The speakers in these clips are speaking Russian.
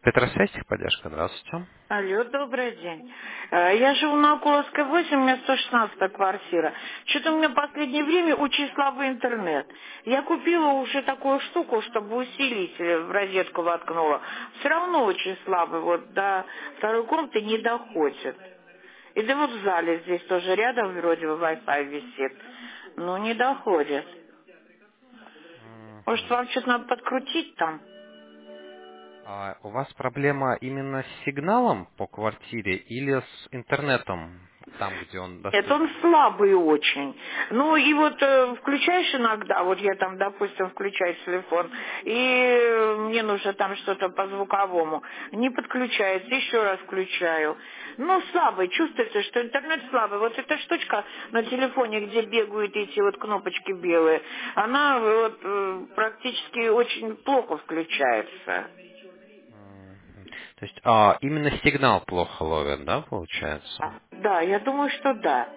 Петросвязь, техподдержка, здравствуйте. Алло, добрый день. Я живу на Окуловской 8, у меня 116 квартира. Что-то у меня в последнее время очень слабый интернет. Я купила уже такую штуку, чтобы усилить, в розетку воткнула. Все равно очень слабый, вот до второй комнаты не доходит. И да вот в зале здесь тоже рядом вроде бы Wi-Fi висит. Но не доходит. Может, Мгм. вам что-то надо подкрутить там? А у вас проблема именно с сигналом по квартире или с интернетом, там, где он Нет, он доступен? слабый очень. Ну и вот включаешь иногда, вот я там, допустим, включаю телефон, и мне нужно там что-то по звуковому. Не подключается, еще раз включаю. Ну, слабый, чувствуется, что интернет слабый. Вот эта штучка на телефоне, где бегают эти вот кнопочки белые, она вот практически очень плохо включается. Мгм. То есть именно сигнал плохо ловит, да, получается? Да, я думаю, что да.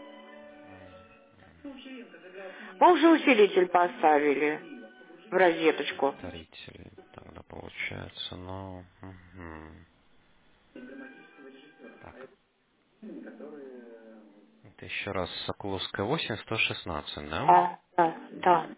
Мы уже усилитель поставили в розеточку. Повторитель тогда получается, но... мгм. Так, это еще раз Соколовская 8, 116, да? Да.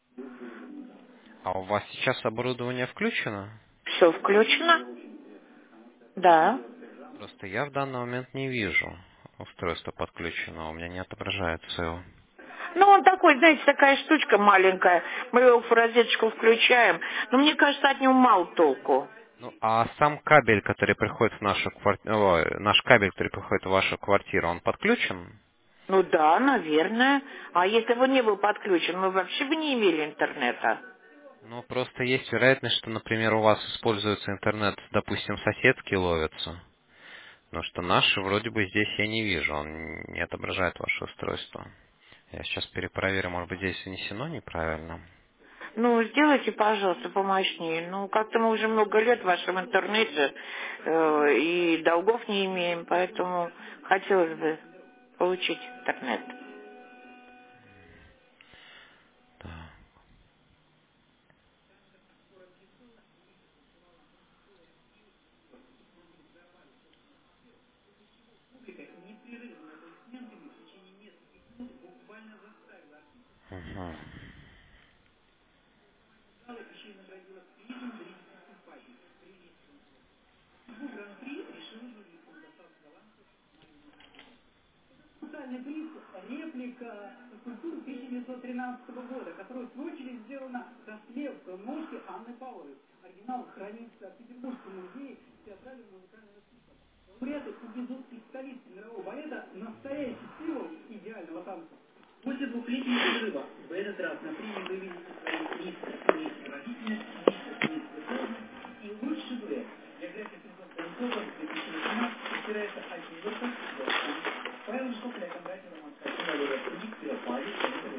А у вас сейчас оборудование включено? Все включено? Да. Просто я в данный момент не вижу устройство подключено, у меня не отображается его. Ну, он такой, знаете, такая штучка маленькая. Мы его в розеточку включаем. Но мне кажется, от него мало толку. Ну, а сам кабель, который приходит в нашу квартиру, наш кабель, который приходит в вашу квартиру, он подключен? Ну да, наверное. А если бы он не был подключен, мы вообще бы не имели интернета. Ну, просто есть вероятность, что, например, у вас используется интернет, допустим, соседский ловится. Но что наши вроде бы здесь я не вижу, он не отображает ваше устройство. Я сейчас перепроверю, может быть, здесь внесено неправильно. Ну, сделайте, пожалуйста, помощнее. Ну, как-то мы уже много лет в вашем интернете и долгов не имеем, поэтому хотелось бы получить интернет. Да. Мгм. Специальный приз — реплика скульптуры 1913 года, которая в свою очередь сделана со слев ножки Анны Павловой. Оригинал хранится в Петербургском музее театрального и музыкального искусства. Лауреаты эпизод из столицы мирового балета — настоящий символ идеального танца. После двухлетнего перерыва в этот раз на премии появились свои мистер семейной выразительность, мистер семейной формы и лучший дуэт. Биография Петра Станкова 2018 опирается от Нью-Йорка до Павел Шоколя, конкретно романская Валерия Никтера, Павел,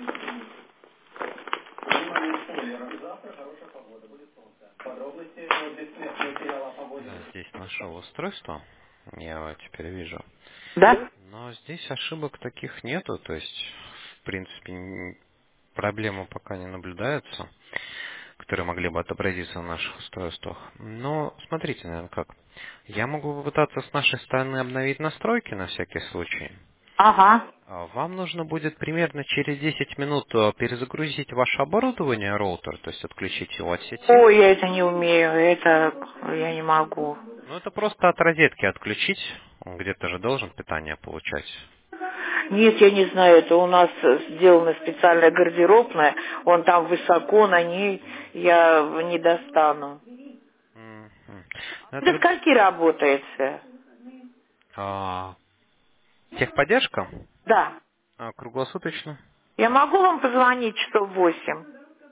внимание, спойлер. Завтра хорошая погода, будет солнце. Подробности бессмертного материала о погоде. Да, здесь нашел устройство, я его теперь вижу. Да? Но здесь ошибок таких нету, то есть, в принципе, проблема пока не наблюдается, которые могли бы отобразиться в наших устройствах. Но смотрите, наверное, как. Я могу попытаться с нашей стороны обновить настройки на всякий случай. Ага. Вам нужно будет примерно через 10 минут перезагрузить ваше оборудование, роутер, то есть отключить его от сети. Ой, я это не умею, это я не могу. Ну, это просто от розетки отключить. Он где-то же должен питание получать. Нет, я не знаю, это у нас сделано специальная гардеробная, он там высоко, на ней я не достану. Мгм. Ну, До это скольки работает всё? а, техподдержка Да. круглосуточно. Я могу вам позвонить часов в 8?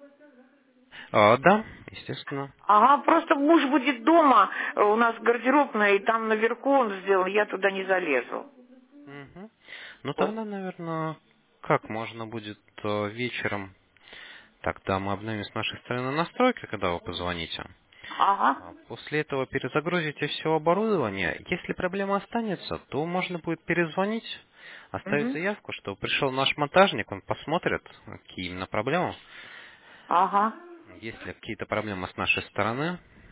Да, естественно. Ага, просто муж будет дома, у нас гардеробная, и там наверху он сделан, я туда не залезу. Мгм. Ну Вот. тогда, наверное, как можно будет вечером. Тогда мы обновим с нашей стороны настройки, когда вы позвоните. Ага. После этого перезагрузите все оборудование. Если проблема останется, то можно будет перезвонить, оставить Мгм. заявку, что пришел наш монтажник, он посмотрит, какие именно проблемы. Ага. Есть ли какие-то проблемы с нашей стороны,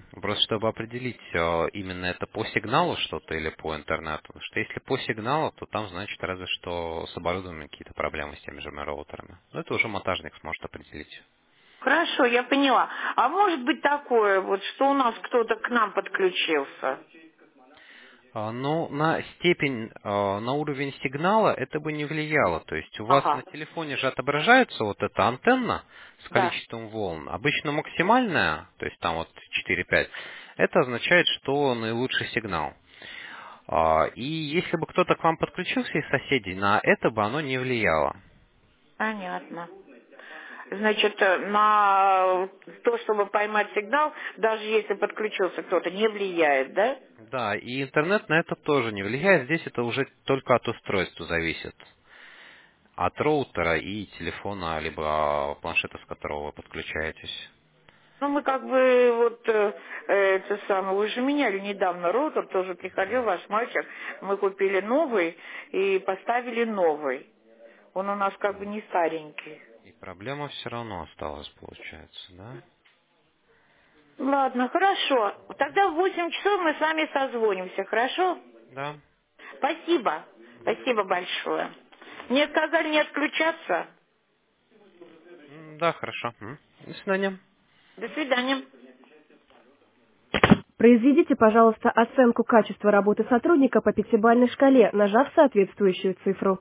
Просто чтобы определить, именно это по сигналу что-то или по интернету. Потому что если по сигналу, то там, значит, разве что с оборудованием какие-то проблемы с теми же роутерами. Но это уже монтажник сможет определить. Хорошо, я поняла. А может быть такое, вот, что у нас кто-то к нам подключился? Ну, на степень, на уровень сигнала это бы не влияло. То есть у вас на Ага, телефоне же отображается вот эта антенна с да. количеством волн. Обычно максимальная, то есть там вот 4-5, это означает, что наилучший сигнал. И если бы кто-то к вам подключился из соседей, на это бы оно не влияло. Понятно. Значит, на то, чтобы поймать сигнал, даже если подключился кто-то, не влияет, да? Да, и интернет на это тоже не влияет. Здесь это уже только от устройства зависит. От роутера и телефона, либо планшета, с которого вы подключаетесь. Ну, мы как бы вот это самое, вы же меняли недавно роутер, тоже приходил ваш мальчик, мы купили новый и поставили новый. Он у нас как бы не старенький. И проблема все равно осталась, получается, да? Ладно, хорошо. Тогда в 8 часов мы с вами созвонимся, хорошо? Да. Спасибо. Спасибо большое. Мне сказали не отключаться. Да, хорошо. До свидания. До свидания. Произведите, пожалуйста, оценку качества работы сотрудника по пятибалльной шкале, нажав соответствующую цифру.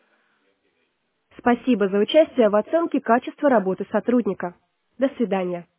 Спасибо за участие в оценке качества работы сотрудника. До свидания.